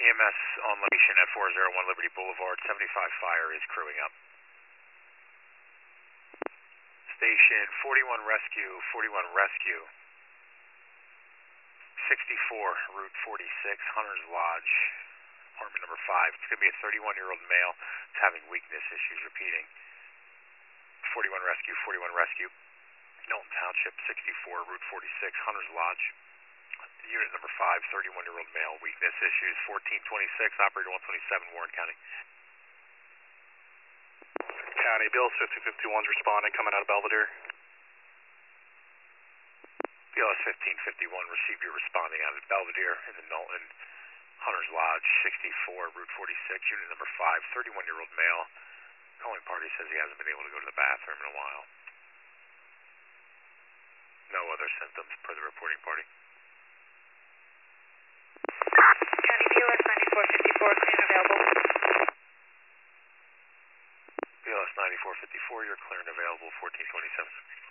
EMS on location at 401 Liberty Boulevard. 75 fire is crewing up. Station 41 Rescue, 41 Rescue. 64, Route 46, Hunter's Lodge, apartment number 5. It's going to be a 31-year-old male. It's having weakness issues, repeating. 41 Rescue, 41 Rescue. Milton Township, 64, Route 46, Hunter's Lodge. Unit number 5, 31-year-old male, weakness issues, 1426, operator 127, Warren County. County, Bills 1551's responding, coming out of Belvedere. BLS 1551 received your responding out of Belvedere in the Milton Hunter's Lodge, 64, Route 46, unit number 5, 31-year-old male. Calling party says he hasn't been able to go to the bathroom in a while. No other symptoms per the reporting party. County BLS 9454, clear and available. BLS 9454, you're clear and available, 1427.